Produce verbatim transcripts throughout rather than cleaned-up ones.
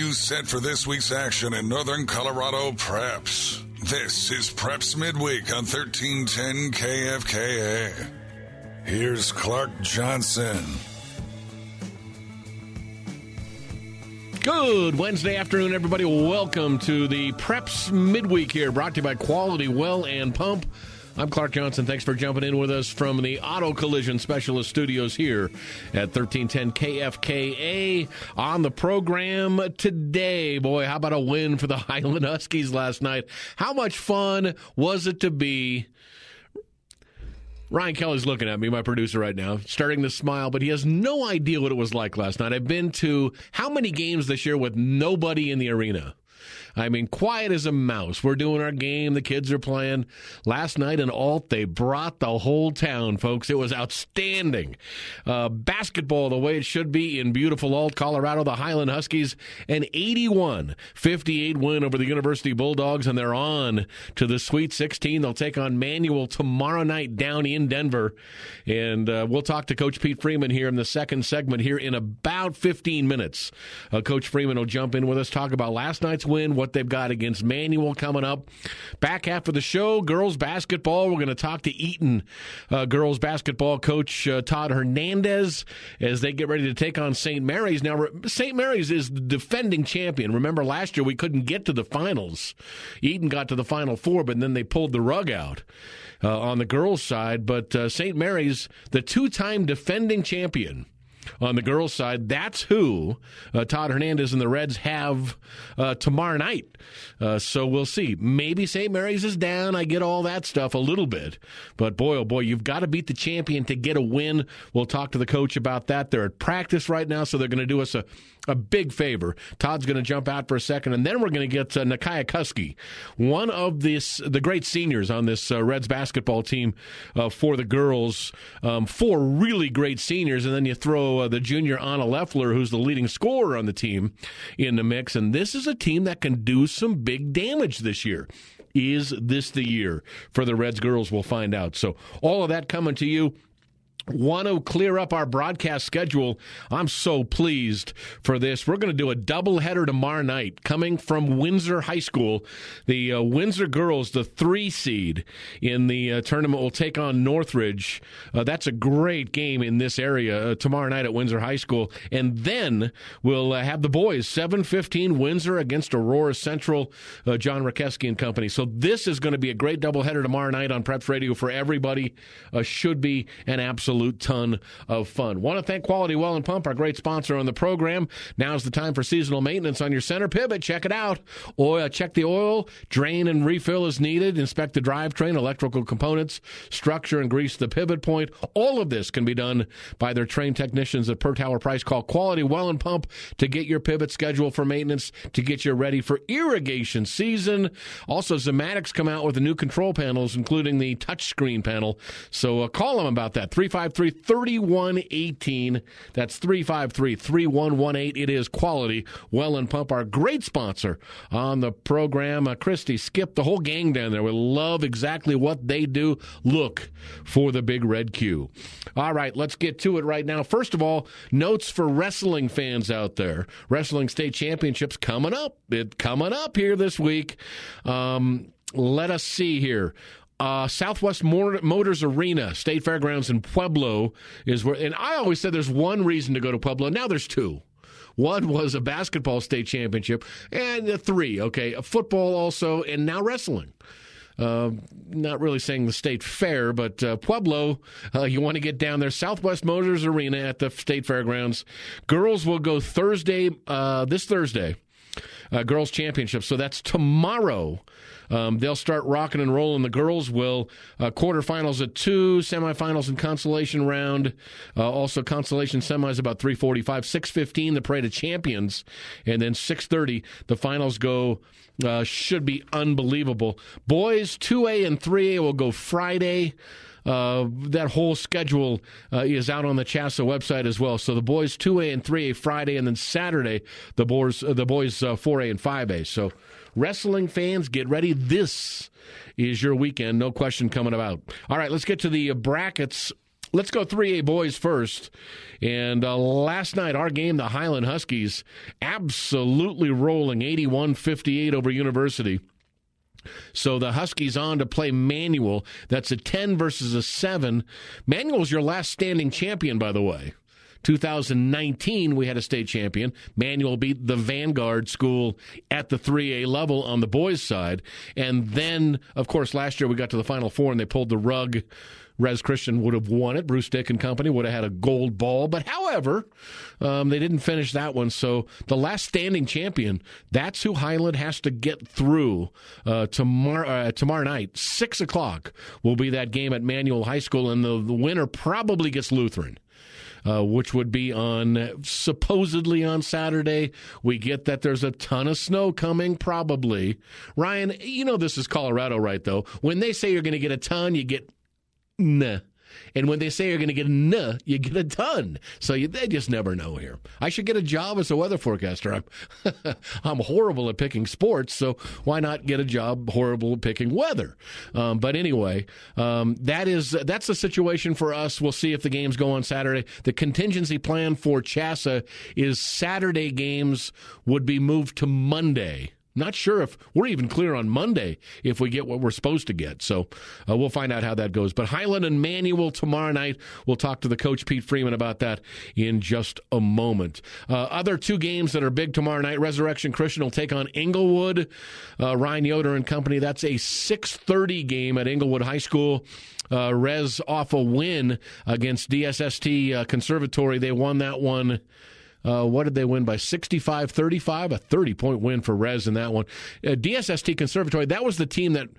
you set for this week's action in Northern Colorado Preps. This is Preps Midweek on thirteen ten K F K A. Here's Clark Johnson. Good Wednesday afternoon, everybody. Welcome to the Preps Midweek here, brought to you by Quality Well and Pump. I'm Clark Johnson. Thanks for jumping in with us from the Auto Collision Specialist Studios here at thirteen ten K F K A. On the program today, boy, how about a win for the Highland Huskies last night? How much fun was it to be? Ryan Kelly's looking at me, my producer right now, starting to smile, but he has no idea what it was like last night. I've been to how many games this year with nobody in the arena? I mean, quiet as a mouse. We're doing our game. The kids are playing. Last night in Alt, they brought the whole town, folks. It was outstanding. Uh, basketball the way it should be in beautiful Alt, Colorado. The Highland Huskies, an eighty-one fifty-eight win over the University Bulldogs, and they're on to the Sweet sixteen. They'll take on Manual tomorrow night down in Denver. And uh, we'll talk to Coach Pete Freeman here in the second segment here in about fifteen minutes. Uh, Coach Freeman will jump in with us, talk about last night's win, what they've got against Manual coming up. Back half of the show, girls basketball. We're going to talk to Eaton uh, girls basketball coach uh, Todd Hernandez as they get ready to take on Saint Mary's. Now, Saint Mary's is the defending champion. Remember, last year we couldn't get to the finals. Eaton got to the Final Four, but then they pulled the rug out uh, on the girls' side. But uh, Saint Mary's, the two-time defending champion, on the girls' side, that's who uh, Todd Hernandez and the Reds have uh, tomorrow night. Uh, so we'll see. Maybe Saint Mary's is down. I get all that stuff a little bit. But boy, oh boy, you've got to beat the champion to get a win. We'll talk to the coach about that. They're at practice right now, so they're going to do us a, a big favor. Todd's going to jump out for a second, and then we're going to get uh, Nakia Kuski, one of this, the great seniors on this uh, Reds basketball team uh, for the girls. Um, four really great seniors, and then you throw Uh, the junior Anna Leffler, who's the leading scorer on the team, in the mix. And this is a team that can do some big damage this year. Is this the year for the Reds girls? We'll find out. So all of that coming to you. Want to clear up our broadcast schedule. I'm so pleased for this. We're going to do a doubleheader tomorrow night coming from Windsor High School. The uh, Windsor girls, the three seed in the uh, tournament, will take on Northridge. Uh, that's a great game in this area uh, tomorrow night at Windsor High School. And then we'll uh, have the boys, seven fifteen Windsor against Aurora Central, uh, John Rakeski and company. So this is going to be a great doubleheader tomorrow night on Preps Radio for everybody. Uh, should be an absolute ton of fun. Want to thank Quality Well and Pump, our great sponsor on the program. Now's the time for seasonal maintenance on your center pivot. Check it out. Oil, check the oil, drain and refill as needed. Inspect the drivetrain, electrical components, structure and grease the pivot point. All of this can be done by their trained technicians at per tower price. Call Quality Well and Pump to get your pivot schedule for maintenance, to get you ready for irrigation season. Also, Zimatics come out with the new control panels, including the touchscreen panel. So uh, call them about that. three five three, three one one eight. That's three five three, three one one eight. It is Quality Well and Pump, our great sponsor on the program. Uh, Christy, Skip, the whole gang down there. We love exactly what they do. Look for the big red Q. All right, let's get to it right now. First of all, notes for wrestling fans out there. Wrestling State Championships coming up. It coming up here this week. Um, let us see here. Uh, Southwest Motors Arena, State Fairgrounds in Pueblo is where, and I always said there's one reason to go to Pueblo. Now there's two. One was a basketball state championship, and uh, three, okay, a football also, and now wrestling. Uh, not really saying the state fair, but uh, Pueblo, uh, you want to get down there. Southwest Motors Arena at the State Fairgrounds. Girls will go Thursday, uh, this Thursday, uh, girls championship. So that's tomorrow. Um, they'll start rocking and rolling. The girls will uh, quarterfinals at two, semifinals and consolation round. Uh, also consolation semis about three forty-five, six fifteen the Parade of Champions, and then six thirty the finals go. Uh, should be unbelievable. Boys two A and three A will go Friday. Uh, that whole schedule uh, is out on the C H S A website as well. So the boys two A and three A Friday, and then Saturday the boys uh, the boys uh, four A and five A. So wrestling fans, get ready. This is your weekend, no question coming about. All right, let's get to the brackets Let's go three A boys first. And uh, last night, our game, the Highland Huskies, absolutely rolling, eighty-one fifty-eight over University. So the Huskies on to play Manual. That's a ten versus a seven. Manual's your last standing champion, by the way. two thousand nineteen, we had a state champion. Manual beat the Vanguard school at the three A level on the boys' side. And then, of course, last year we got to the Final Four and they pulled the rug. Res Christian would have won it. Bruce Dick and company would have had a gold ball. But however, um, they didn't finish that one. So the last standing champion, that's who Highland has to get through uh, tomorrow, uh, tomorrow night. six o'clock will be that game at Manual High School, and the, the winner probably gets Lutheran. Uh, which would be on, supposedly on Saturday. We get that there's a ton of snow coming, probably. Ryan, you know this is Colorado, right, though? When they say you're going to get a ton, you get nah. And when they say you're going to get a nah, you get a ton. So you, they just never know here. I should get a job as a weather forecaster. I'm, I'm horrible at picking sports, so why not get a job horrible at picking weather? Um, but anyway, um, that is that's the situation for us. We'll see if the games go on Saturday. The contingency plan for C H S A is Saturday games would be moved to Monday. Not sure if we're even clear on Monday if we get what we're supposed to get. So uh, we'll find out how that goes. But Highland and Manual tomorrow night. We'll talk to the coach, Pete Freeman, about that in just a moment. Uh, other two games that are big tomorrow night. Resurrection Christian will take on Inglewood. Uh, Ryan Yoder and company. That's a six thirty game at Inglewood High School. Uh, Res off a win against D S S T uh, Conservatory. They won that one. Uh, what did they win by? sixty-five thirty-five, a thirty-point win for Res in that one. Uh, D S S T Conservatory, that was the team that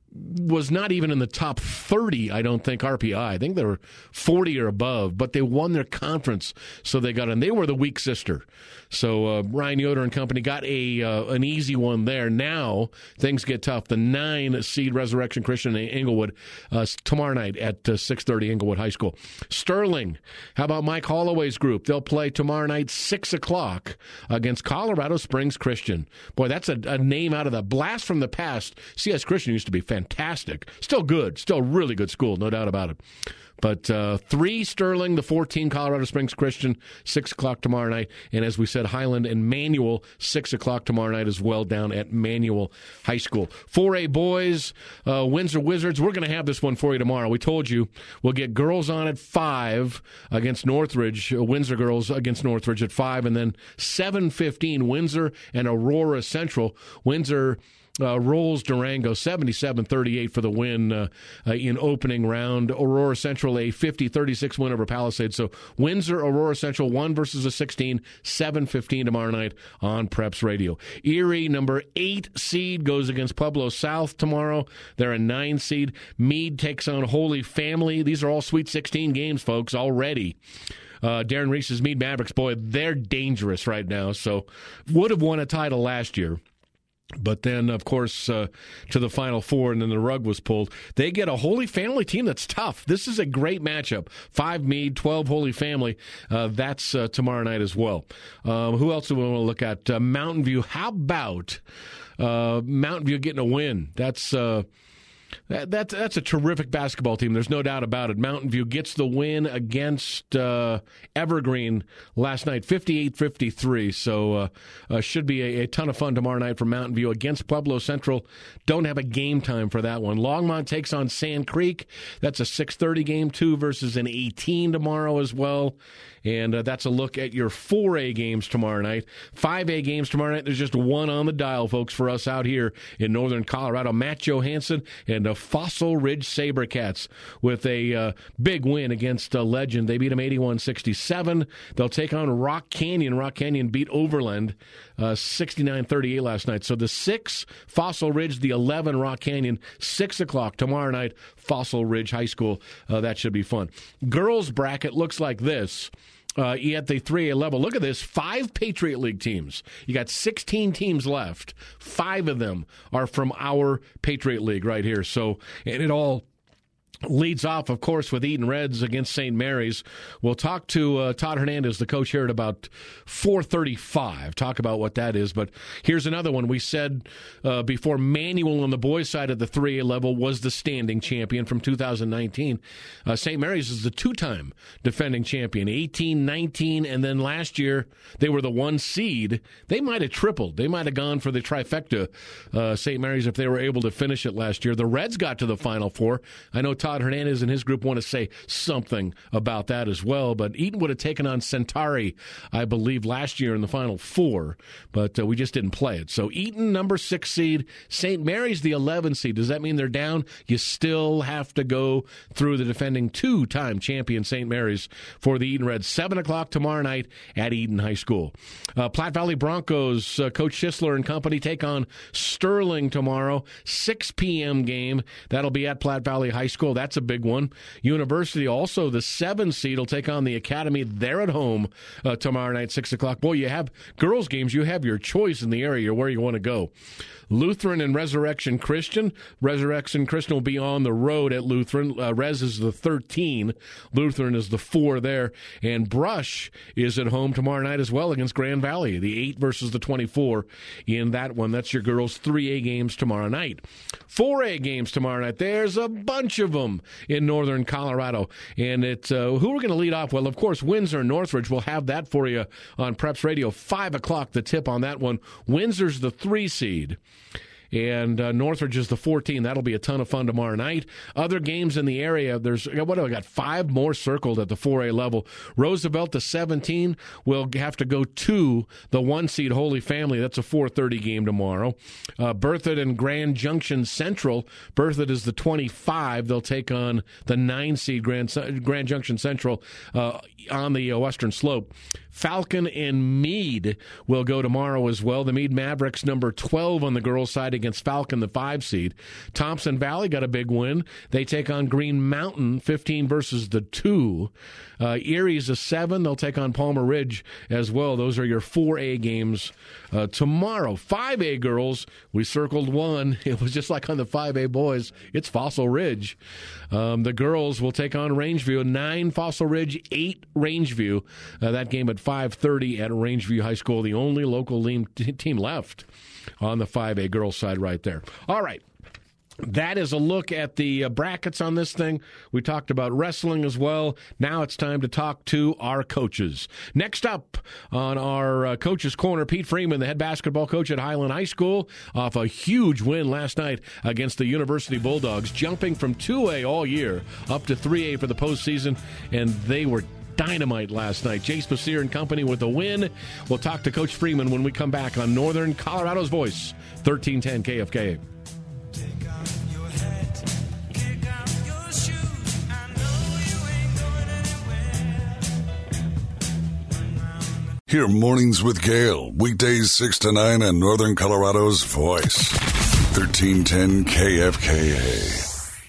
was not even in the top thirty, I don't think, R P I. I think they were forty or above, but they won their conference, so they got in. They were the weak sister. So uh, Ryan Yoder and company got a uh, an easy one there. Now things get tough. The nine seed Resurrection Christian in Inglewood uh, tomorrow night at uh, six thirty Inglewood High School. Sterling, how about Mike Holloway's group? They'll play tomorrow night six o'clock against Colorado Springs Christian. Boy, that's a, a name out of the blast from the past. C S Christian used to be fantastic. Still good. Still really good school, no doubt about it. But uh, three Sterling, the fourteen Colorado Springs Christian, six o'clock tomorrow night. And as we said, Highland and Manual, six o'clock tomorrow night as well down at Manual High School. four A boys, uh, Windsor Wizards. We're going to have this one for you tomorrow. We told you we'll get girls on at five against Northridge, uh, Windsor girls against Northridge at five. And then seven fifteen, Windsor and Aurora Central. Windsor Uh, rolls Durango seventy-seven thirty-eight for the win uh, uh, in opening round. Aurora Central a fifty thirty-six win over Palisades. So Windsor, Aurora Central one versus a sixteen, seven fifteen tomorrow night on Preps Radio. Erie, number eight seed, goes against Pueblo South tomorrow. They're a nine seed. Meade takes on Holy Family. These are all Sweet sixteen games, folks, already. Uh, Darren Reese's Meade Mavericks, boy, they're dangerous right now. So would have won a title last year. But then, of course, uh, to the Final Four, and then the rug was pulled. They get a Holy Family team that's tough. This is a great matchup. Five Meade, twelve Holy Family. Uh, that's uh, tomorrow night as well. Um, who else do we want to look at? Uh, Mountain View. How about uh, Mountain View getting a win? That's... Uh, That, that's that's a terrific basketball team. There's no doubt about it. Mountain View gets the win against uh, Evergreen last night, fifty-eight fifty-three. So uh, uh, should be a, a ton of fun tomorrow night for Mountain View against Pueblo Central. Don't have a game time for that one. Longmont takes on Sand Creek. That's a six thirty game, two versus an eighteen tomorrow as well. And uh, that's a look at your four A games tomorrow night. five A games tomorrow night. There's just one on the dial, folks, for us out here in northern Colorado. Matt Johansson and the Fossil Ridge Sabercats with a uh, big win against uh, Legend. They beat them eighty-one sixty-seven. They'll take on Rock Canyon. Rock Canyon beat Overland uh, sixty-nine thirty-eight last night. So the six, Fossil Ridge, the eleven, Rock Canyon, six o'clock tomorrow night, Fossil Ridge High School. Uh, that should be fun. Girls bracket looks like this. Uh, at the three A level, look at this, five Patriot League teams. You got sixteen teams left. Five of them are from our Patriot League right here. So, and it all leads off, of course, with Eaton Reds against Saint Mary's. We'll talk to uh, Todd Hernandez, the coach, here at about four thirty-five, talk about what that is. But here's another one. We said uh, before, Manual on the boys' side of the three A level was the standing champion from two thousand nineteen. Uh, Saint Mary's is the two-time defending champion, eighteen, nineteen, and then last year they were the one seed. They might have tripled. They might have gone for the trifecta, uh, Saint Mary's, if they were able to finish it last year. The Reds got to the Final Four. I know Todd Hernandez and his group want to say something about that as well, but Eaton would have taken on Centauri, I believe, last year in the Final Four, but uh, we just didn't play it. So Eaton, number six seed, Saint Mary's the eleven seed. Does that mean they're down? You still have to go through the defending two-time champion Saint Mary's for the Eaton Reds. seven o'clock tomorrow night at Eaton High School. Uh, Platte Valley Broncos, uh, Coach Schisler and company take on Sterling tomorrow, six p.m. game. That'll be at Platte Valley High School. That's a big one. University, also the seven seed, will take on the Academy. They're at home uh, tomorrow night, six o'clock. Boy, you have girls' games. You have your choice in the area where you want to go. Lutheran and Resurrection Christian. Resurrection Christian will be on the road at Lutheran. Uh, Res is the thirteen. Lutheran is the four there. And Brush is at home tomorrow night as well against Grand Valley. The eight versus the twenty-four in that one. That's your girls' three A games tomorrow night. four A games tomorrow night. There's a bunch of them in northern Colorado. And it's uh, who we're going to lead off? Well, of course, Windsor and Northridge. We'll have that for you on Preps Radio. five o'clock, the tip on that one. Windsor's the three seed. And uh, Northridge is the fourteen. That'll be a ton of fun tomorrow night. Other games in the area, there's, what do I got? Five more circled at the four A level. Roosevelt, the seventeen, will have to go to the one seed Holy Family. That's a four thirty game tomorrow. Uh, Berthoud and Grand Junction Central. Berthoud is the twenty-five. They'll take on the nine seed Grand, Grand Junction Central uh, on the uh, western slope. Falcon and Meade will go tomorrow as well. The Meade Mavericks, number twelve on the girls' side against Falcon, the five seed. Thompson Valley got a big win. They take on Green Mountain, fifteen versus the two. Uh, Erie's a seven. They'll take on Palmer Ridge as well. Those are your four A games uh, tomorrow. five A girls, we circled one. It was just like on the five A boys. It's Fossil Ridge. Um, the girls will take on Rangeview. nine Fossil Ridge, eight Rangeview. Uh, that game at five thirty at Rangeview High School, the only local team left on the five A girls side right there. All right. That is a look at the uh, brackets on this thing. We talked about wrestling as well. Now it's time to talk to our coaches. Next up on our uh, Coach's Corner, Pete Freeman, the head basketball coach at Highland High School, off a huge win last night against the University Bulldogs, jumping from two A all year up to three A for the postseason, and they were dynamite last night. Jace Basir and company with a win. We'll talk to Coach Freeman when we come back on Northern Colorado's Voice, thirteen ten K F K A. Hear Mornings with Gale, weekdays six to nine on Northern Colorado's Voice, thirteen ten K F K A.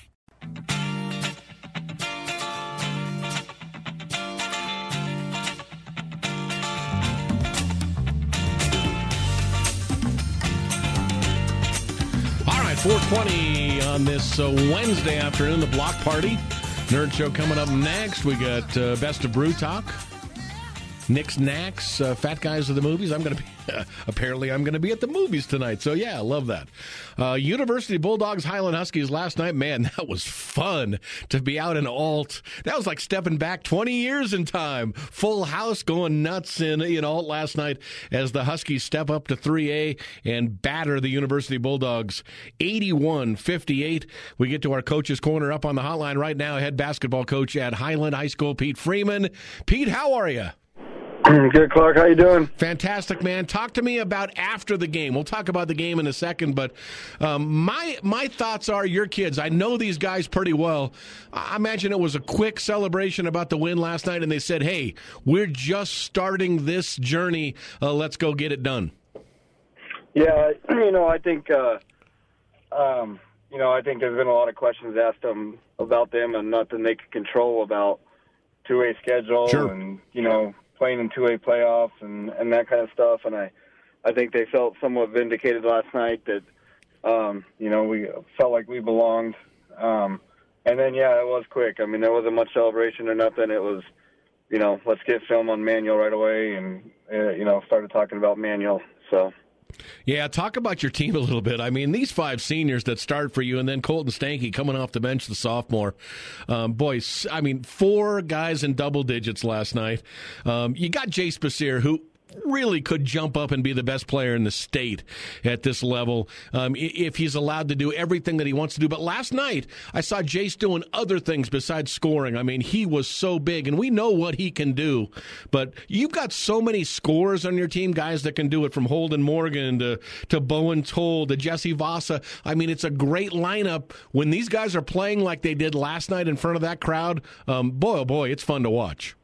four twenty on this uh, Wednesday afternoon, the block party. Nerd Show coming up next. We got uh, Best of Brew Talk. Nick's Knacks, uh, Fat Guys of the Movies. I'm going to be, uh, apparently I'm going to be at the movies tonight. So, yeah, I love that. Uh, University Bulldogs, Highland Huskies last night. Man, that was fun to be out in Alt. That was like stepping back twenty years in time. Full house going nuts in, in Alt last night as the Huskies step up to three A and batter the University Bulldogs eighty-one fifty-eight. We get to our Coach's Corner up on the hotline right now. Head basketball coach at Highland High School, Pete Freeman. Pete, how are you? Good, Clark. How you doing? Fantastic, man. Talk to me about after the game. We'll talk about the game in a second, but um, my my thoughts are your kids. I know these guys pretty well. I imagine it was a quick celebration about the win last night, and they said, hey, we're just starting this journey. Uh, let's go get it done. Yeah, you know, I think, uh, um, you know, I think there's been a lot of questions asked them about them and nothing they could control about two A schedule sure. and, you know, playing in two A playoffs and, and that kind of stuff. And I, I think they felt somewhat vindicated last night that, um, you know, we felt like we belonged. Um, and then, yeah, it was quick. I mean, there wasn't much celebration or nothing. It was, you know, let's get film on Manuel right away, and, uh, you know, started talking about Manuel, so. Yeah, talk about your team a little bit. I mean, these five seniors that start for you, and then Colton Stanky coming off the bench, the sophomore. Um, boys, I mean, four guys in double digits last night. Um, you got Jace Basir, who really could jump up and be the best player in the state at this level um, if he's allowed to do everything that he wants to do. But last night, I saw Jace doing other things besides scoring. I mean, he was so big, and we know what he can do. But you've got so many scorers on your team, guys that can do it, from Holden Morgan to, to Bowen Toll to Jesse Vasa. I mean, it's a great lineup. When these guys are playing like they did last night in front of that crowd, um, boy, oh boy, it's fun to watch.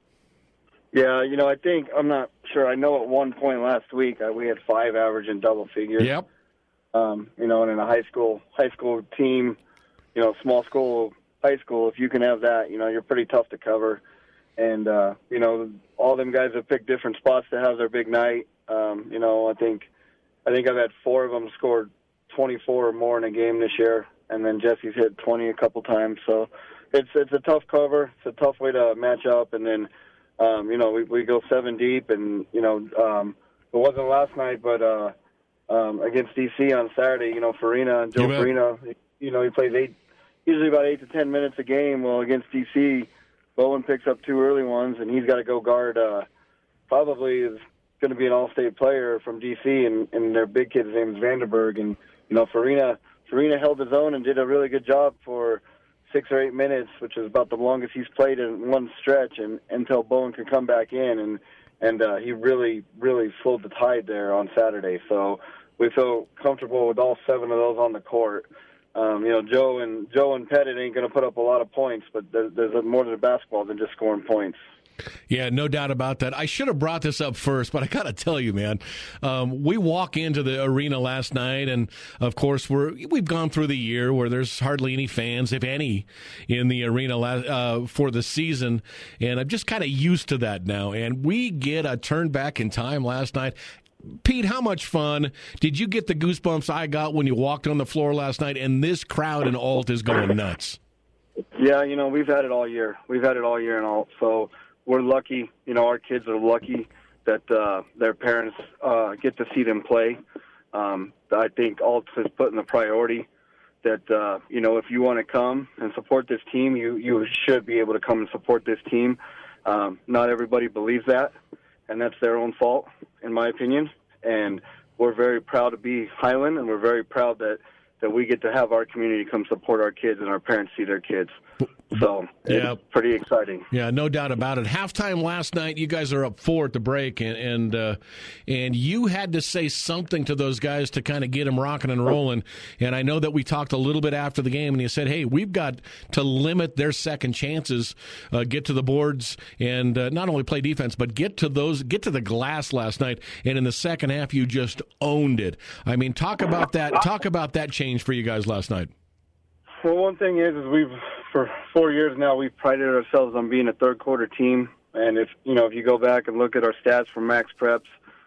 Yeah, you know, I think, I'm not sure, I know at one point last week uh, we had five average in double figures. Yep. Um, you know, and in a high school high school team, you know, small school, high school, if you can have that, you know, you're pretty tough to cover. And, uh, you know, all them guys have picked different spots to have their big night. Um, you know, I think I think I've had four of them scored twenty-four or more in a game this year, and then Jesse's hit twenty a couple times. So it's it's a tough cover. It's a tough way to match up, and then Um, you know, we, we go seven deep, and, you know, um, it wasn't last night, but uh, um, against D C on Saturday, you know, Farina, Joe Farina, you know, he plays eight, usually about eight to ten minutes a game. Well, against D C, Bowen picks up two early ones, and he's got to go guard uh, probably is going to be an all-state player from D C, and, and their big kid's name is Vanderberg. And, you know, Farina, Farina held his own and did a really good job for six or eight minutes, which is about the longest he's played in one stretch, and until Bowen could come back in, and and uh, he really, really slowed the tide there on Saturday. So we feel comfortable with all seven of those on the court. Um, you know, Joe and Joe and Pettit ain't going to put up a lot of points, but there's, there's more to the basketball than just scoring points. Yeah, no doubt about that. I should have brought this up first, but I got to tell you, man, um, we walk into the arena last night, and of course we're we've gone through the year where there's hardly any fans, if any, in the arena uh, for the season, and I'm just kind of used to that now. And we get a turn back in time last night. Pete, how much fun did you get? The goosebumps I got when you walked on the floor last night, and this crowd in Alt is going nuts. Yeah, you know, we've had it all year. We've had it all year in Alt, so we're lucky, you know, our kids are lucky that uh, their parents uh, get to see them play. Um, I think Alt has put in the priority that, uh, you know, if you want to come and support this team, you, you should be able to come and support this team. Um, not everybody believes that, and that's their own fault, in my opinion. And we're very proud to be Highland, and we're very proud that, that we get to have our community come support our kids and our parents see their kids. So yeah, it's pretty exciting. Yeah, no doubt about it. Halftime last night, you guys are up four at the break, and and, uh, and you had to say something to those guys to kind of get them rocking and rolling. And I know that we talked a little bit after the game, and you said, hey, we've got to limit their second chances, uh, get to the boards, and uh, not only play defense, but get to those, get to the glass last night. And in the second half, you just owned it. I mean, talk about that. Talk about that change for you guys last night. Well, one thing is, is we've for four years now we've prided ourselves on being a third quarter team, and if you know if you go back and look at our stats from Max Preps,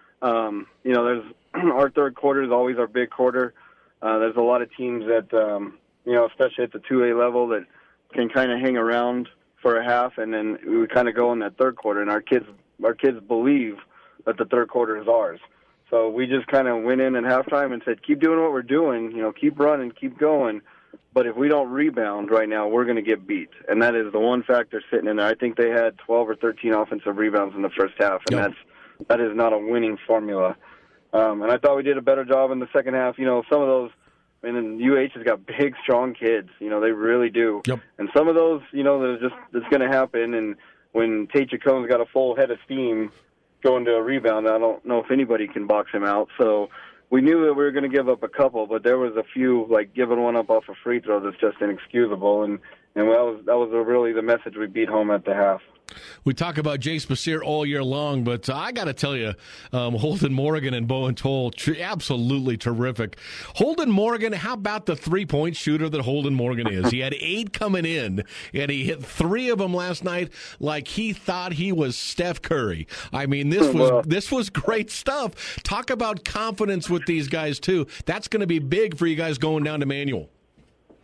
um, you know there's our third quarter is always our big quarter. Uh, there's a lot of teams that um, you know, especially at the two A level, that can kind of hang around for a half, and then we kind of go in that third quarter, and our kids our kids believe that the third quarter is ours. So we just kind of went in at halftime and said, keep doing what we're doing, you know, keep running, keep going. But if we don't rebound right now, we're going to get beat. And that is the one factor sitting in there. I think they had twelve or thirteen offensive rebounds in the first half, and yep. that's that is not a winning formula. Um, and I thought we did a better job in the second half. You know, some of those, I mean, U H has got big, strong kids. You know, they really do. Yep. And some of those, you know, there's just it's going to happen. And when Tate Chacon's got a full head of steam going to a rebound, I don't know if anybody can box him out. So we knew that we were going to give up a couple, but there was a few, like giving one up off a free throw that's just inexcusable, and, and that was that was really the message we beat home at the half. We talk about Jace Basir all year long, but I got to tell you, um, Holden Morgan and Bowen Toll, tr- absolutely terrific. Holden Morgan, how about the three-point shooter that Holden Morgan is? He had eight coming in, and he hit three of them last night like he thought he was Steph Curry. I mean, this was well, this was great stuff. Talk about confidence with these guys, too. That's going to be big for you guys going down to Manual.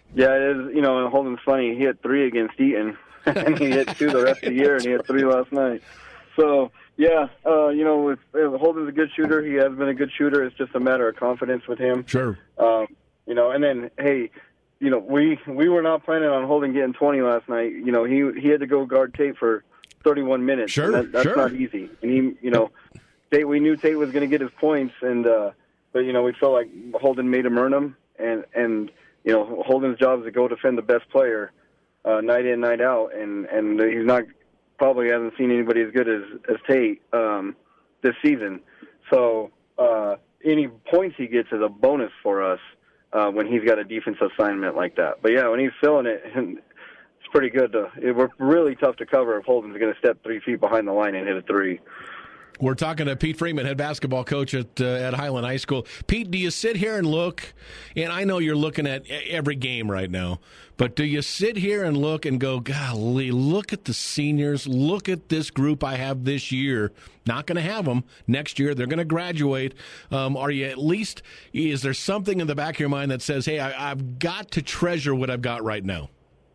Yeah, it is. You know, Holden's funny. He hit three against Eaton, and he hit two the rest of the year, and he hit three last night. So, yeah, uh, you know, with, uh, Holden's a good shooter. He has been a good shooter. It's just a matter of confidence with him. Sure. Um, you know, and then, hey, you know, we we were not planning on Holden getting twenty last night. You know, he he had to go guard Tate for thirty-one minutes. Sure, and that, that's sure. not easy. And he, you know, Tate, we knew Tate was going to get his points, and uh, but you know, we felt like Holden made him earn them, and and you know, Holden's job is to go defend the best player, uh, night in, night out, and and he's not probably hasn't seen anybody as good as as Tate um, this season. So uh, any points he gets is a bonus for us uh, when he's got a defensive assignment like that. But yeah, when he's filling it, it's pretty good. To, it, we're really tough to cover if Holden's going to step three feet behind the line and hit a three. We're talking to Pete Freeman, head basketball coach at uh, at Highland High School. Pete, do you sit here and look, and I know you're looking at every game right now, but do you sit here and look and go, golly, look at the seniors, look at this group I have this year. Not going to have them next year. They're going to graduate. Um, are you at least, is there something in the back of your mind that says, hey, I, I've got to treasure what I've got right now?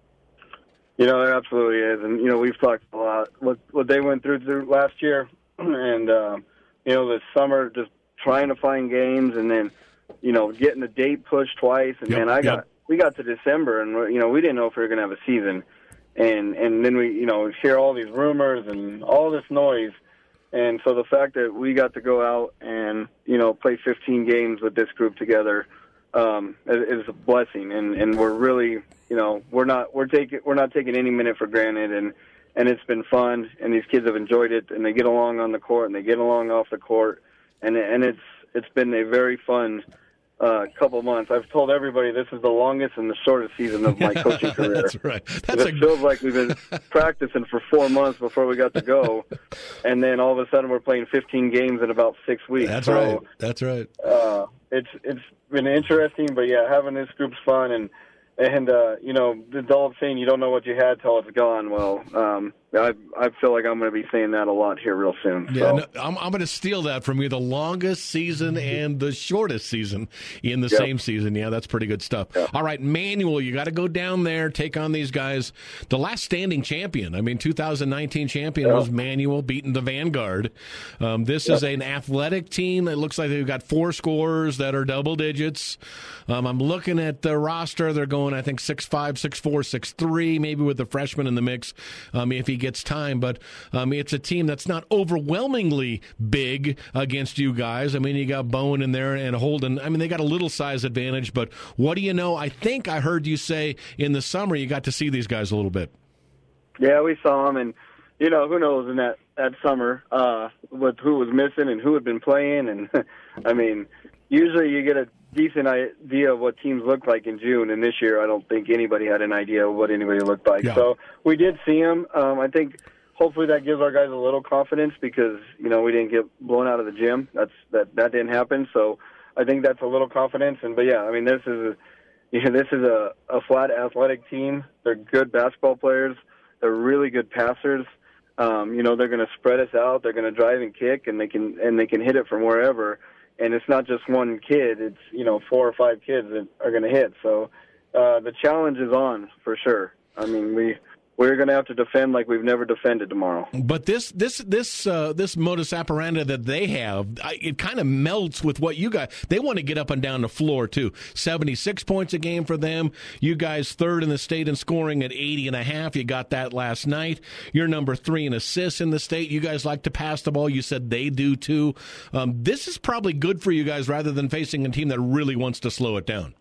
You know, there absolutely is. And, you know, we've talked a lot. What, what they went through, through last year, and, uh, you know, this summer just trying to find games and then, you know, getting the date pushed twice. And, yep, man, I got yep. we got to December, and, you know, we didn't know if we were going to have a season. And, and then we, you know, hear all these rumors and all this noise. And so the fact that we got to go out and, you know, play fifteen games with this group together um, is, is a blessing. And, and we're really, you know, we're not we're taking we're not taking any minute for granted. And, and it's been fun, and these kids have enjoyed it, and they get along on the court, and they get along off the court, and and it's it's been a very fun uh, couple months. I've told everybody this is the longest and the shortest season of my coaching career. That's right. That's it a... feels like we've been practicing for four months before we got to go, and then all of a sudden we're playing fifteen games in about six weeks. That's so, right. That's right. Uh, it's it's been interesting, but yeah, having this group's fun, and and uh, you know, the old saying, you don't know what you had till it's gone. Well, um, I I feel like I'm going to be saying that a lot here real soon. Yeah, so. no, I'm, I'm going to steal that from you. The longest season and the shortest season in the yep. same season. Yeah, that's pretty good stuff. Yep. All right, Manual, you got to go down there, take on these guys. The last standing champion, I mean, two thousand nineteen champion yep. was Manual, beating the Vanguard. Um, this yep. is an athletic team. It looks like they've got four scorers that are double digits. Um, I'm looking at the roster. They're going, I think, six five, six four, six three, maybe with the freshman in the mix um, if he gets time. But um, it's a team that's not overwhelmingly big against you guys. I mean, you got Bowen in there and Holden. I mean, they got a little size advantage. But what do you know? I think I heard you say in the summer you got to see these guys a little bit. Yeah, we saw them. And, you know, who knows in that, that summer uh, with who was missing and who had been playing. And, I mean, usually you get a decent idea of what teams look like in June, and this year I don't think anybody had an idea of what anybody looked like. Yeah. So we did see them. Um, I think hopefully that gives our guys a little confidence because, you know, we didn't get blown out of the gym. That's that that didn't happen. So I think that's a little confidence. And but yeah, I mean this is a, you know, this is a, a flat athletic team. They're good basketball players. They're really good passers. Um, you know, they're going to spread us out. They're going to drive and kick, and they can and they can hit it from wherever. And it's not just one kid. It's, you know, four or five kids that are going to hit. So uh, the challenge is on for sure. I mean, we we're going to have to defend like we've never defended tomorrow. But this this this uh, this modus operandi that they have, I, it kind of melts with what you guys. They want to get up and down the floor too. seventy-six points a game for them. You guys third in the state in scoring at eighty and a half. You got that last night. You're number three in assists in the state. You guys like to pass the ball. You said they do too. Um, this is probably good for you guys rather than facing a team that really wants to slow it down.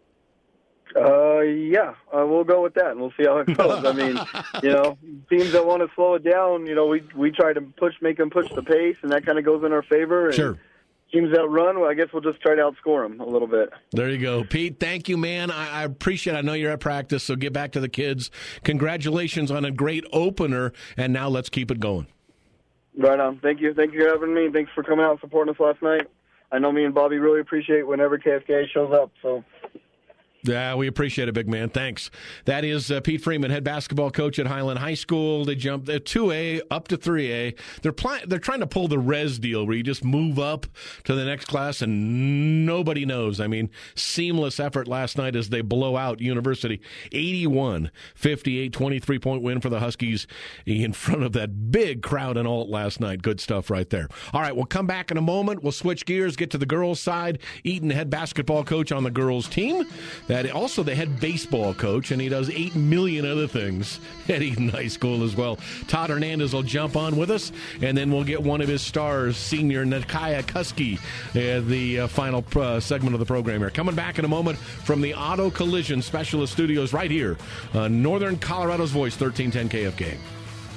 Uh, yeah, uh, we'll go with that, and we'll see how it goes. I mean, you know, teams that want to slow it down, you know, we we try to push, make them push the pace, and that kind of goes in our favor. And sure. Teams that run, well, I guess we'll just try to outscore them a little bit. There you go. Pete, thank you, man. I, I appreciate it. I know you're at practice, so get back to the kids. Congratulations on a great opener, and now let's keep it going. Right on. Thank you. Thank you for having me. Thanks for coming out and supporting us last night. I know me and Bobby really appreciate whenever K F K A shows up, so... Yeah, we appreciate it, big man. Thanks. That is uh, Pete Freeman, head basketball coach at Highland High School. They jumped uh, two A up to three A. They're pl- they're trying to pull the res deal where you just move up to the next class and nobody knows. I mean, seamless effort last night as they blow out University. eighty-one fifty-eight, twenty-three point win for the Huskies in front of that big crowd in Alt last night. Good stuff right there. All right, we'll come back in a moment. We'll switch gears, get to the girls' side. Eaton, head basketball coach on the girls' team. That also the head baseball coach, and he does eight million other things at Eaton High School as well. Todd Hernandez will jump on with us, and then we'll get one of his stars, senior Nakaya Kuski, uh, the uh, final uh, segment of the program here. Coming back in a moment from the Auto Collision Specialist Studios right here, uh, Northern Colorado's Voice, thirteen ten K F K.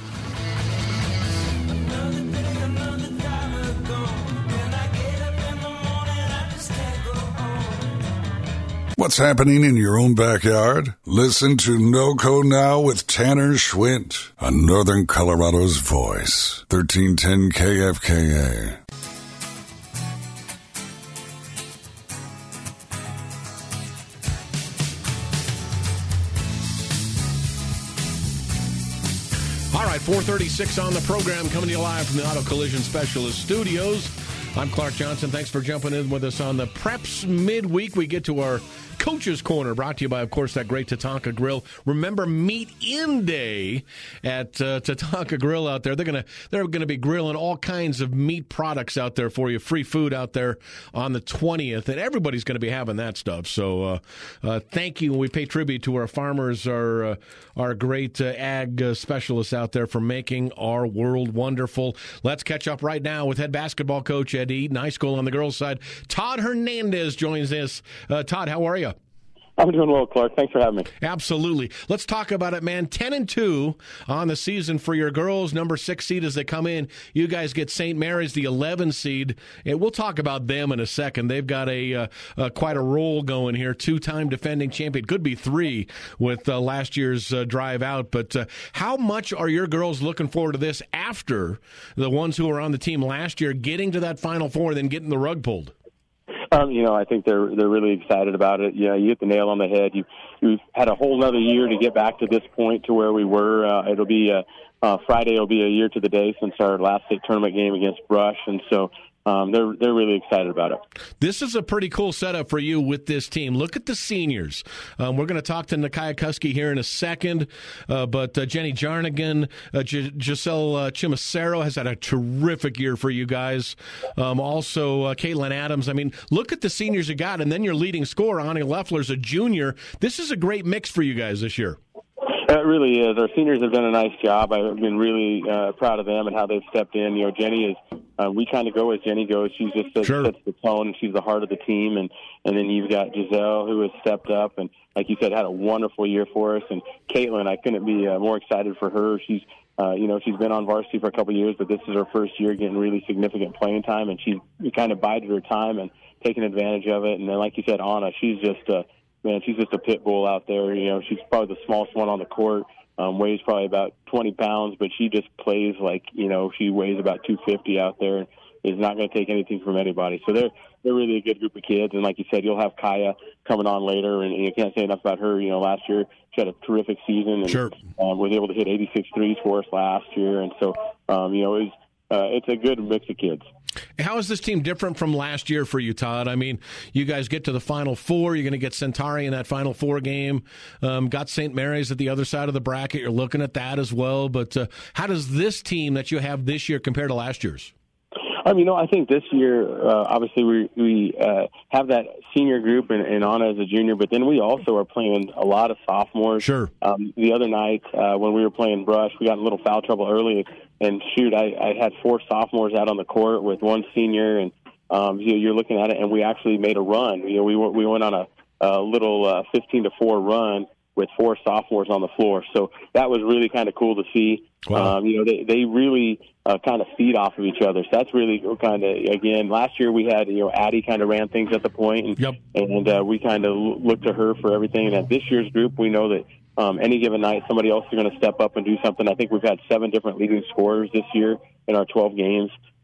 What's happening in your own backyard? Listen to NoCo Now with Tanner Schwint on Northern Colorado's Voice, thirteen ten K F K A. All right, four thirty-six on the program, coming to you live from the Auto Collision Specialist Studios. I'm Clark Johnson. Thanks for jumping in with us on the Preps Midweek. We get to our Coach's Corner, brought to you by, of course, that great Tatanka Grill. Remember Meat In Day at uh, Tatanka Grill out there. They're gonna they're gonna be grilling all kinds of meat products out there for you, free food out there on the twentieth, and everybody's gonna be having that stuff. So uh, uh, thank you. We pay tribute to our farmers, our uh, our great uh, ag uh, specialists out there for making our world wonderful. Let's catch up right now with head basketball coach at Eaton High School on the girls' side. Todd Hernandez joins us. Uh, Todd, how are you? I'm doing well, Clark. Thanks for having me. Absolutely. Let's talk about it, man. ten and two on the season for your girls. Number six seed as they come in. You guys get Saint Mary's, the eleven seed. And we'll talk about them in a second. They've got a uh, uh, quite a roll going here. Two-time defending champion. Could be three with uh, last year's uh, drive out. But uh, how much are your girls looking forward to this after the ones who were on the team last year getting to that Final Four and then getting the rug pulled? Um, you know, I think they're they're really excited about it. You know, you hit the nail on the head. You you've had a whole other year to get back to this point to where we were. Uh, it'll be uh, uh, Friday. Will be a year to the day since our last state tournament game against Brush, and so. Um, they're they're really excited about it. This is a pretty cool setup for you with this team. Look at the seniors. Um, we're going to talk to Nakaya Kuski here in a second, uh, but uh, Jenny Jarnigan, uh, G- Giselle uh, Chimasero has had a terrific year for you guys. Um, also, uh, Caitlin Adams. I mean, look at the seniors you got, and then your leading scorer, Ani Leffler's a junior. This is a great mix for you guys this year. It really is. Our seniors have done a nice job. I've been really uh, proud of them and how they've stepped in. You know, Jenny is, uh, we kind of go as Jenny goes. She's just sets, sure. sets the tone. She's the heart of the team. And, and then you've got Giselle, who has stepped up and, like you said, had a wonderful year for us. And Caitlin, I couldn't be uh, more excited for her. She's, uh, you know, she's been on varsity for a couple of years, but this is her first year getting really significant playing time. And she's kind of bided her time and taken advantage of it. And then, like you said, Anna, she's just, uh, man, she's just a pit bull out there. You know, she's probably the smallest one on the court. Um, weighs probably about twenty pounds, but she just plays like, you know, she weighs about two fifty out there and is not going to take anything from anybody. So they're they're really a good group of kids. And like you said, you'll have Kaya coming on later, and you can't say enough about her. You know, last year she had a terrific season and sure. um, was able to hit eighty-six threes for us last year. And so, um, you know, it was, uh, it's a good mix of kids. How is this team different from last year for you, Todd? I mean, you guys get to the Final Four. You're going to get Centauri in that Final Four game. Um, got Saint Mary's at the other side of the bracket. You're looking at that as well. But uh, how does this team that you have this year compare to last year's? Um, you know, I think this year, uh, obviously, we we uh, have that senior group and, and Anna as a junior, but then we also are playing a lot of sophomores. Sure. Um, the other night uh, when we were playing Brush, we got in a little foul trouble early, and shoot, I, I had four sophomores out on the court with one senior, and um, you know, you're looking at it, and we actually made a run. You know, we went, we went on a, a little uh, fifteen to four run with four sophomores on the floor. So that was really kind of cool to see. Wow. Um, you know, they, they really uh, kind of feed off of each other. So that's really kind of, again, last year we had, you know, Addie kind of ran things at the point, and, yep. and uh, we kind of looked to her for everything. And at this year's group, we know that um, any given night somebody else is going to step up and do something. I think we've had seven different leading scorers this year in our twelve games.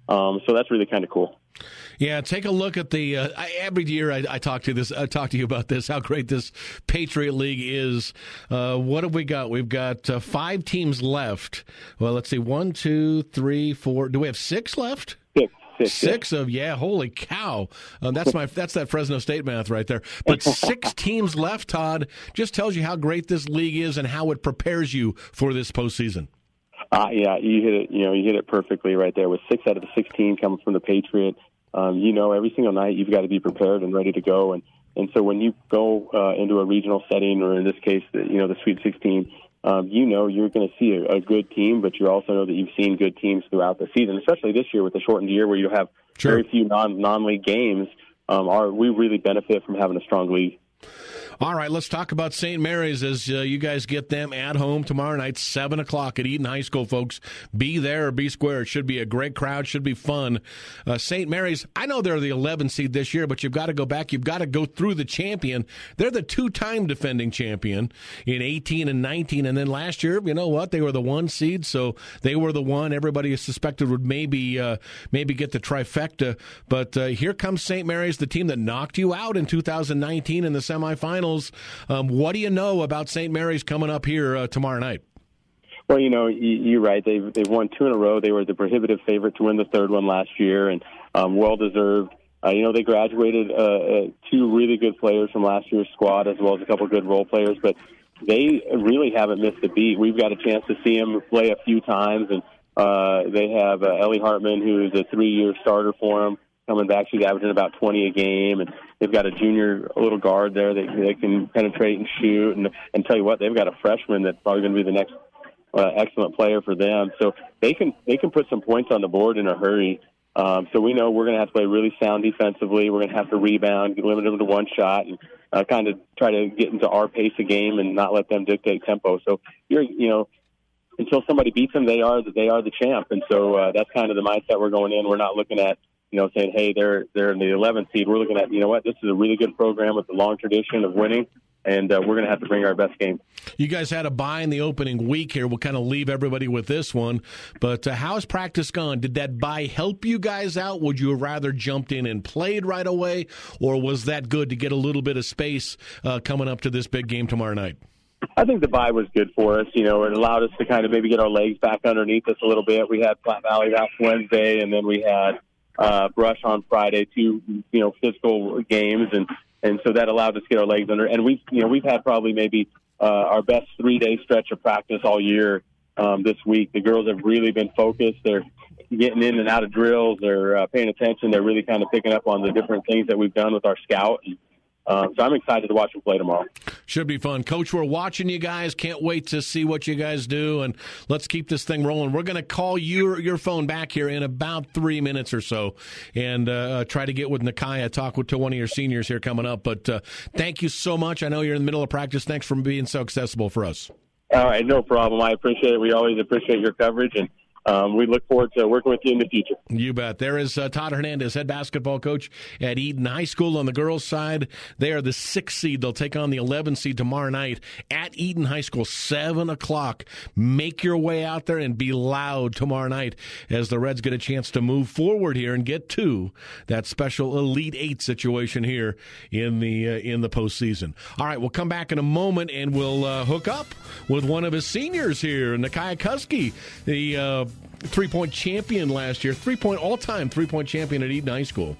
Um, so that's really kind of cool. Yeah, take a look at the uh, I, every year I, I talk to this. I talk to you about this. How great this Patriot League is. Uh, what have we got? We've got uh, five teams left. Well, let's see. One, two, three, four. Do we have six left? Six. Six, six of yeah. Holy cow! Uh, that's my that's that Fresno State math right there. But six teams left, Todd. Just tells you how great this league is and how it prepares you for this postseason. Uh, yeah, you hit it. You know, you hit it perfectly right there. With six out of the sixteen coming from the Patriot. Um, you know, every single night you've got to be prepared and ready to go. And, and so when you go uh, into a regional setting, or in this case, the, you know, the Sweet sixteen, um, you know you're going to see a, a good team, but you also know that you've seen good teams throughout the season, especially this year with the shortened year where you have sure. very few non, non-league games. Um, are, we really benefit from having a strong league. All right, let's talk about Saint Mary's as uh, you guys get them at home tomorrow night, seven o'clock at Eaton High School, folks. Be there or be square. It should be a great crowd, should be fun. Uh, Saint Mary's, I know they're the eleventh seed this year, but you've got to go back. You've got to go through the champion. They're the two-time defending champion in eighteen and nineteen, and then last year, you know what, they were the one seed, so they were the one everybody suspected would maybe uh, maybe get the trifecta. But uh, here comes Saint Mary's, the team that knocked you out in two thousand nineteen in the semifinals. Um, what do you know about Saint Mary's coming up here uh, tomorrow night? Well, you know, you, you're right. They've, they've won two in a row. They were the prohibitive favorite to win the third one last year, and um, well-deserved. Uh, you know, they graduated uh, uh, two really good players from last year's squad, as well as a couple good role players, but they really haven't missed a beat. We've got a chance to see them play a few times, and uh, they have uh, Ellie Hartman, who is a three-year starter for them, coming back. She's averaging about twenty a game, and they've got a junior little guard there that they can penetrate and shoot. And, and tell you what, they've got a freshman that's probably going to be the next uh, excellent player for them. So they can they can put some points on the board in a hurry. Um, so we know we're going to have to play really sound defensively. We're going to have to rebound, limit them to one shot, and uh, kind of try to get into our pace of game and not let them dictate tempo. So you're you know. Until somebody beats them, they are they are the champ, and so uh, that's kind of the mindset we're going in. We're not looking at you know, saying, hey, they're they're in the eleventh seed. We're looking at, you know what, this is a really good program with a long tradition of winning, and uh, we're going to have to bring our best game. You guys had a bye in the opening week here. We'll kind of leave everybody with this one. But uh, how's practice gone? Did that bye help you guys out? Would you have rather jumped in and played right away, or was that good to get a little bit of space uh, coming up to this big game tomorrow night? I think the bye was good for us. You know, it allowed us to kind of maybe get our legs back underneath us a little bit. We had Platte Valley last Wednesday, and then we had uh, Brush on Friday, two, you know, physical games, and, and so that allowed us to get our legs under. And we've, you know, we've had probably maybe uh, our best three-day stretch of practice all year um, this week. The girls have really been focused. They're getting in and out of drills. They're uh, paying attention. They're really kind of picking up on the different things that we've done with our scout. And, Um, so I'm excited to watch them play tomorrow. Should be fun. Coach, we're watching you guys. Can't wait to see what you guys do, and let's keep this thing rolling. We're going to call your your phone back here in about three minutes or so and uh, try to get with Nakaya, talk with, to one of your seniors here coming up. But uh, thank you so much. I know you're in the middle of practice. Thanks for being so accessible for us. All right, no problem. I appreciate it. We always appreciate your coverage, and Um, we look forward to working with you in the future. You bet. There is uh, Todd Hernandez, head basketball coach at Eaton High School on the girls' side. They are the sixth seed. They'll take on the eleventh seed tomorrow night at Eaton High School, seven o'clock. Make your way out there and be loud tomorrow night as the Reds get a chance to move forward here and get to that special Elite Eight situation here in the uh, in the postseason. All right, we'll come back in a moment and we'll uh, hook up with one of his seniors here, Nakaya Kuski, the uh, three-point champion last year, three-point all-time three-point champion at Eaton High School.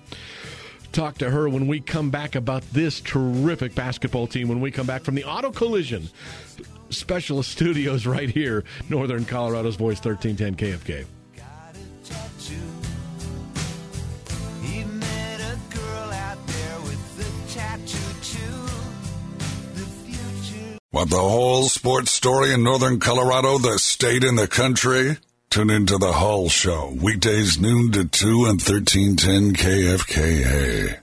Talk to her when we come back about this terrific basketball team when we come back from the Auto Collision Specialist Studios right here, Northern Colorado's Voice, thirteen ten K F K. Want the whole sports story in Northern Colorado, the state and the country? Tune into the Hull Show, weekdays noon to two and thirteen ten K F K A.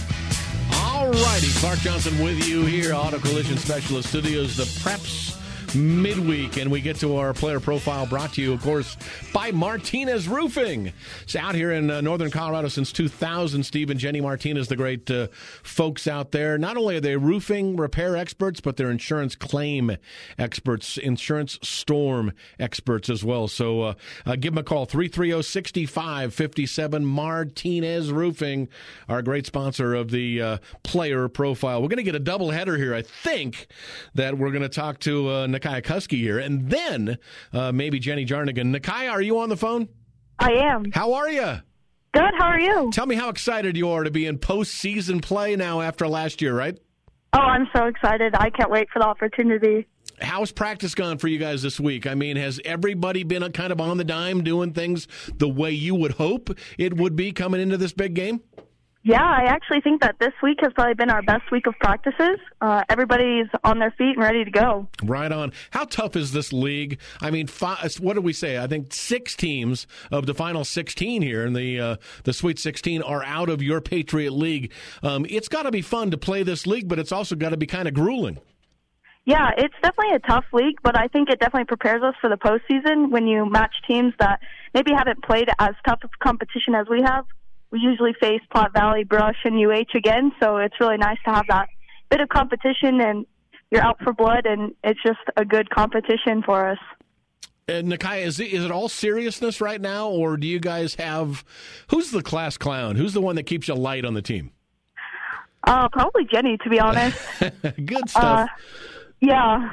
All righty, Clark Johnson with you here, Auto Collision Specialist Studios, the Preps midweek, and we get to our player profile brought to you, of course, by Martinez Roofing. It's out here in uh, northern Colorado since two thousand. Steve and Jenny Martinez, the great uh, folks out there. Not only are they roofing repair experts, but they're insurance claim experts, insurance storm experts as well. So uh, uh, give them a call, three three zero, six five five seven, Martinez Roofing, our great sponsor of the uh, player profile. We're going to get a double header here. I think that we're going to talk to uh, Nakia Kuski here, and then uh, maybe Jenny Jarnigan. Nakia, are you on the phone? I am. How are you? Good. How are you? Tell me how excited you are to be in postseason play now after last year, right? Oh, I'm so excited. I can't wait for the opportunity. How's practice gone for you guys this week? I mean, has everybody been kind of on the dime doing things the way you would hope it would be coming into this big game? Yeah, I actually think that this week has probably been our best week of practices. Uh, everybody's on their feet and ready to go. Right on. How tough is this league? I mean, five, what did we say? I think six teams of the final sixteen here in the uh, the Sweet sixteen are out of your Patriot League. Um, it's got to be fun to play this league, but it's also got to be kind of grueling. Yeah, it's definitely a tough league, but I think it definitely prepares us for the postseason when you match teams that maybe haven't played as tough of competition as we have. We usually face Platte Valley, Brush, and U H again, so it's really nice to have that bit of competition, and you're out for blood, and it's just a good competition for us. And Nakia, is it, is it all seriousness right now, or do you guys have – who's the class clown? Who's the one that keeps you light on the team? Uh, probably Jenny, to be honest. Good stuff. Uh, yeah.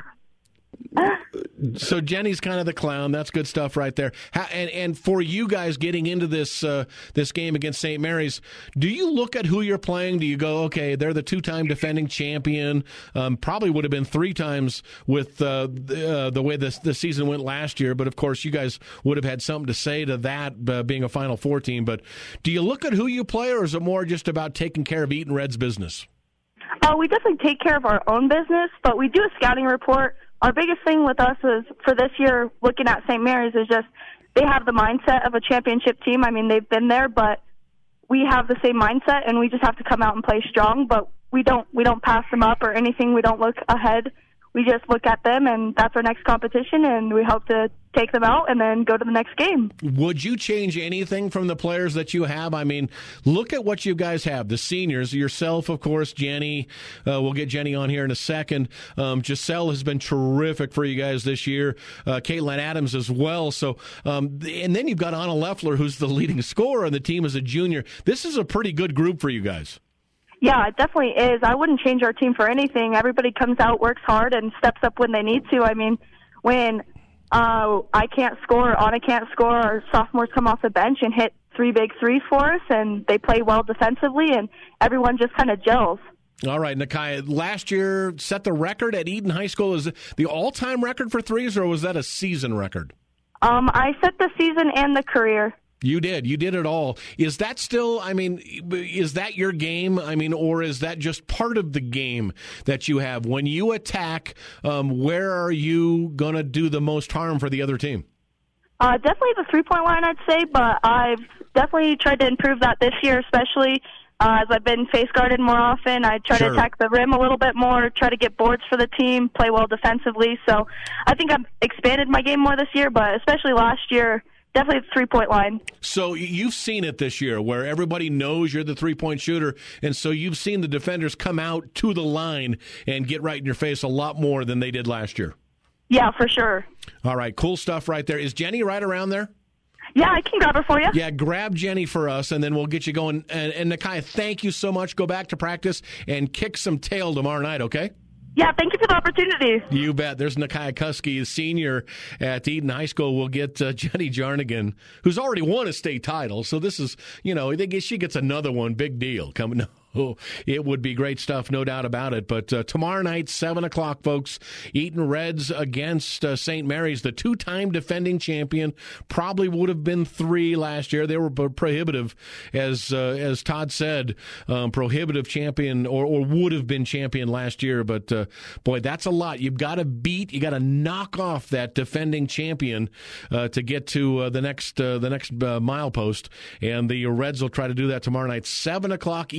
So Jenny's kind of the clown. That's good stuff right there. How, and and for you guys getting into this uh, this game against Saint Mary's, do you look at who you're playing? Do you go, okay, they're the two-time defending champion, um, probably would have been three times with uh, the, uh, the way this, the season went last year, but of course you guys would have had something to say to that uh, being a Final Four team. But do you look at who you play, or is it more just about taking care of Eaton Red's business? Uh, we definitely take care of our own business, but we do a scouting report. Our biggest thing with us is, for this year, looking at Saint Mary's, is just they have the mindset of a championship team. I mean, they've been there, but we have the same mindset, and we just have to come out and play strong. But we don't we don't pass them up or anything. We don't look ahead. We just look at them, and that's our next competition, and we hope to take them out and then go to the next game. Would you change anything from the players that you have? I mean, look at what you guys have. The seniors, yourself, of course, Jenny. Uh, we'll get Jenny on here in a second. Um, Giselle has been terrific for you guys this year. Uh, Caitlin Adams as well. So, um, and then you've got Anna Leffler, who's the leading scorer on the team as a junior. This is a pretty good group for you guys. Yeah, it definitely is. I wouldn't change our team for anything. Everybody comes out, works hard, and steps up when they need to. I mean, when uh, I can't score, Anna can't score, our sophomores come off the bench and hit three big threes for us, and they play well defensively, and everyone just kind of gels. All right, Nakia, last year set the record at Eaton High School. Is it the all-time record for threes, or was that a season record? Um, I set the season and the career. You did. You did it all. Is that still, I mean, is that your game? I mean, or is that just part of the game that you have? When you attack, um, where are you going to do the most harm for the other team? Uh, definitely the three-point line, I'd say, but I've definitely tried to improve that this year, especially uh, as I've been face-guarded more often. I try Sure. to attack the rim a little bit more, try to get boards for the team, play well defensively. So I think I've expanded my game more this year, but especially last year, definitely the three-point line. So you've seen it this year where everybody knows you're the three-point shooter, and so you've seen the defenders come out to the line and get right in your face a lot more than they did last year. Yeah, for sure. All right, cool stuff right there. Is Jenny right around there? Yeah, I can grab her for you. Yeah, grab Jenny for us, and then we'll get you going. And, and Nakia, thank you so much. Go back to practice and kick some tail tomorrow night, okay? Yeah, thank you for the opportunity. You bet. There's Nakia Kuski, senior at Eaton High School. We'll get uh, Jenny Jarnigan, who's already won a state title. So this is, you know, I think she gets another one. Big deal coming. Oh, it would be great stuff, no doubt about it. But uh, tomorrow night, seven o'clock, folks, Eaton Reds against uh, Saint Mary's, the two-time defending champion. Probably would have been three last year. They were prohibitive, as uh, as Todd said, um, prohibitive champion, or, or would have been champion last year. But, uh, boy, that's a lot. You've got to beat, you got to knock off that defending champion uh, to get to uh, the next uh, the next uh, milepost. And the Reds will try to do that tomorrow night, seven o'clock, Eaton High School.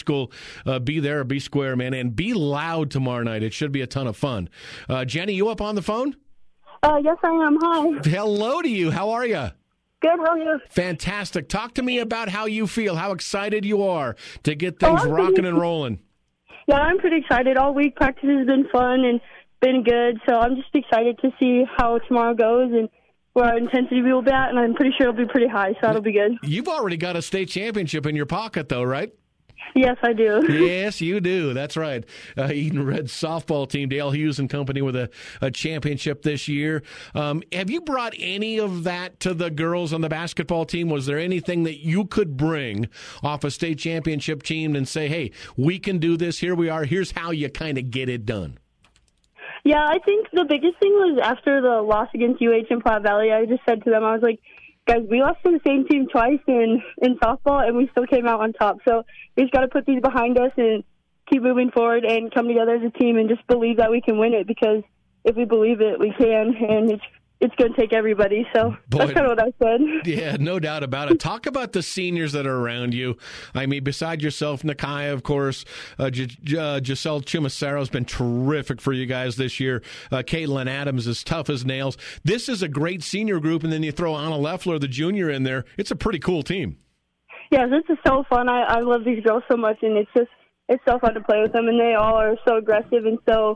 School. Uh, be there, be square, man, and be loud tomorrow night. It should be a ton of fun. Uh, Jenny, you up on the phone? Uh, yes, I am. Hi. Hello to you. How are you? Good, how are you? Fantastic. Talk to me about how you feel, how excited you are to get things Oh, rocking and rolling. Yeah, I'm pretty excited. All week practice has been fun and been good, so I'm just excited to see how tomorrow goes and where our intensity will be at, and I'm pretty sure it'll be pretty high, so that'll be good. You've already got a state championship in your pocket, though, right? Yes, I do. Yes, you do. That's right. Uh, Eden Red softball team, Dale Hughes and company with a, a championship this year. Um, have you brought any of that to the girls on the basketball team? Was there anything that you could bring off a state championship team and say, hey, we can do this, here we are, here's how you kind of get it done? Yeah, I think the biggest thing was after the loss against U H and Platte Valley, I just said to them, I was like, guys, we lost to the same team twice in, in softball, and we still came out on top. So we just got to put these behind us and keep moving forward and come together as a team and just believe that we can win it, because if we believe it, we can, and it's it's going to take everybody. So Boy, that's kind of what I said. Yeah, no doubt about it. Talk about the seniors that are around you. I mean, beside yourself, Nakaya, of course, uh, J- J- uh, Giselle Chimasaro has been terrific for you guys this year. Uh, Caitlin Adams is tough as nails. This is a great senior group, and then you throw Anna Leffler, the junior, in there. It's a pretty cool team. Yeah, this is so fun. I, I love these girls so much, and it's just it's so fun to play with them, and they all are so aggressive and so,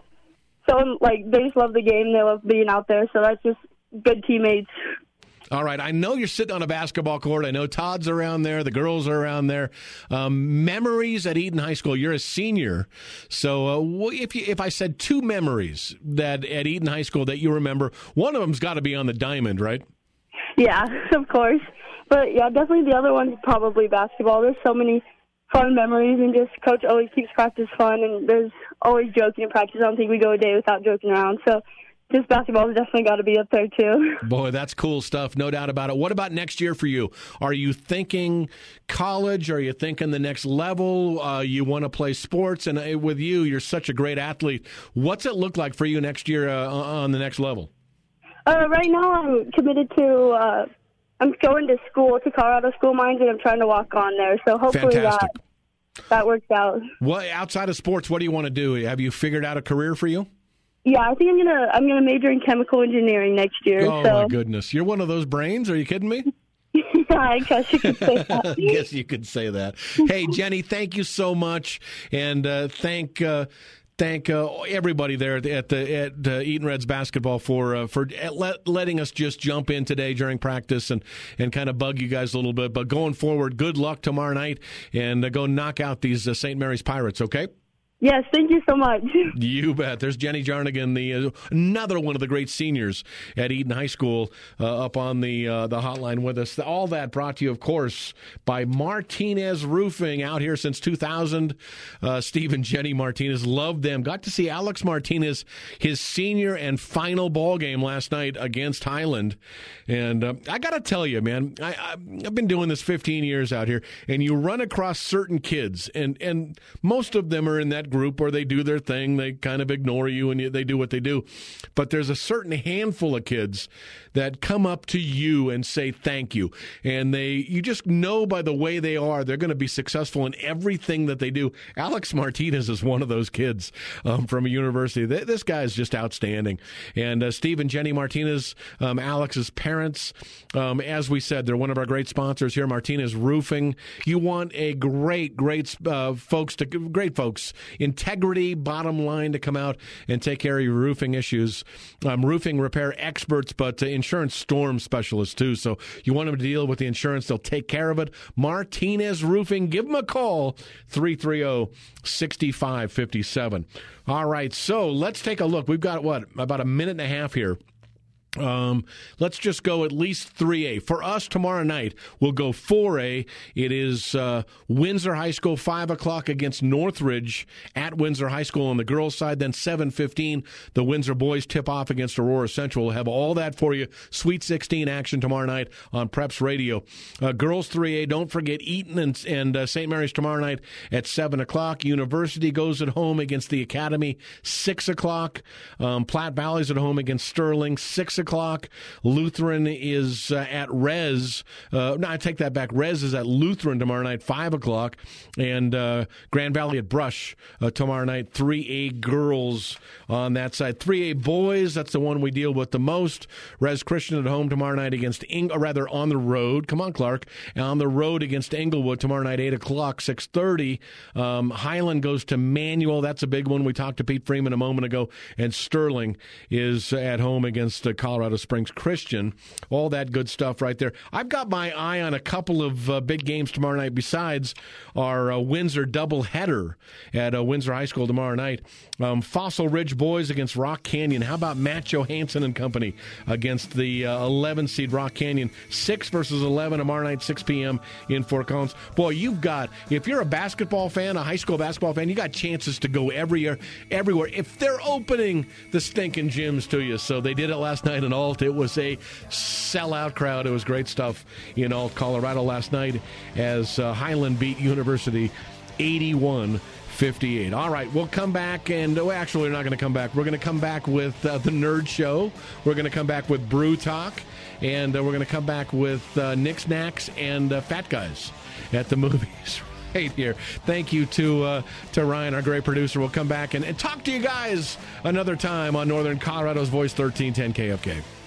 so like, they just love the game. They love being out there, so that's just good teammates. All right, I know you're sitting on a basketball court. I know Todd's around there. The girls are around there. Um, memories at Eden High School. You're a senior. So uh, if you, if I said two memories that at Eden High School that you remember, one of them's got to be on the diamond, right? Yeah, of course. But, yeah, definitely the other one's probably basketball. There's so many fun memories, and just Coach always keeps practice fun, and there's always joking in practice. I don't think we go a day without joking around. So just basketball has definitely got to be up there, too. Boy, that's cool stuff. No doubt about it. What about next year for you? Are you thinking college? Are you thinking the next level? Uh, you want to play sports? And uh, with you, you're such a great athlete. What's it look like for you next year uh, on the next level? Uh, right now I'm committed to uh, – I'm going to school, to Colorado School Mines, and I'm trying to walk on there. So hopefully Fantastic. that that works out. What, outside of sports, what do you want to do? Have you figured out a career for you? Yeah, I think I'm gonna I'm gonna major in chemical engineering next year. Oh, so. my goodness. You're one of those brains? Are you kidding me? Yeah, I guess you could say that. I guess you could say that. Hey, Jenny, thank you so much, and uh, thank uh, thank uh, everybody there at the, at, the, at uh, Eden Reds basketball for uh, for let, letting us just jump in today during practice and, and kind of bug you guys a little bit. But going forward, good luck tomorrow night, and uh, go knock out these uh, Saint Mary's Pirates, okay? Yes, thank you so much. You bet. There's Jenny Jarnigan, the uh, another one of the great seniors at Eden High School, uh, up on the uh, the hotline with us. All that brought to you, of course, by Martinez Roofing, out here since two thousand. Uh, Steve and Jenny Martinez, loved them. Got to see Alex Martinez, his senior and final ball game last night against Highland. And uh, I got to tell you, man, I, I, I've been doing this fifteen years out here, and you run across certain kids, and, and most of them are in that group where they do their thing, they kind of ignore you, and they do what they do. But there's a certain handful of kids that come up to you and say thank you, and they you just know by the way they are they're going to be successful in everything that they do. Alex Martinez is one of those kids um, from a university. This guy is just outstanding. And uh, Steve and Jenny Martinez, um, Alex's parents, um, as we said, they're one of our great sponsors here, Martinez Roofing. You want a great, great uh, folks to great folks. Integrity, bottom line, to come out and take care of your roofing issues. Um, roofing repair experts, but uh, insurance storm specialists, too. So you want them to deal with the insurance, they'll take care of it. Martinez Roofing, give them a call, three three zero, six five five seven. All right, so let's take a look. We've got, what, about a minute and a half here. Um, let's just go at least three A. For us tomorrow night, we'll go four A. It is uh, Windsor High School, five o'clock against Northridge at Windsor High School on the girls' side. Then seven fifteen, the Windsor boys tip off against Aurora Central. We'll have all that for you. Sweet sixteen action tomorrow night on Preps Radio. Uh, girls' three A, don't forget Eaton and, and uh, Saint Mary's tomorrow night at seven o'clock. University goes at home against the Academy, six o'clock. Um, Platte Valley's at home against Sterling, six o'clock. o'clock. Lutheran is uh, at Res. Uh, no, I take that back. Res is at Lutheran tomorrow night, five o'clock. And uh, Grand Valley at Brush uh, tomorrow night, three A girls on that side. three A boys, that's the one we deal with the most. Res Christian at home tomorrow night against, Eng- or rather on the road. Come on, Clark. On the road against Englewood tomorrow night, eight o'clock, six thirty. Um, Highland goes to Manual. That's a big one. We talked to Pete Freeman a moment ago. And Sterling is at home against uh, Colorado Springs Christian. All that good stuff right there. I've got my eye on a couple of uh, big games tomorrow night besides our uh, Windsor doubleheader at uh, Windsor High School tomorrow night. Um, Fossil Ridge boys against Rock Canyon. How about Matt Johansson and company against the uh, eleven seed Rock Canyon? six versus eleven tomorrow night, six p.m. in Fort Collins. Boy, you've got, if you're a basketball fan, a high school basketball fan, you got chances to go every year, everywhere. If they're opening the stinking gyms to you. So they did it last night in Alt. It was a sellout crowd. It was great stuff in Alt, Colorado last night as uh, Highland beat University eighty-one fifty-eight. All right, we'll come back, and well, actually, we're not going to come back. We're going to come back with uh, the Nerd Show. We're going to come back with Brew Talk, and uh, we're going to come back with uh, Nick Snacks and uh, Fat Guys at the movies. Right here. Thank you to uh, to Ryan, our great producer. We'll come back and, and talk to you guys another time on Northern Colorado's Voice, thirteen ten K F K.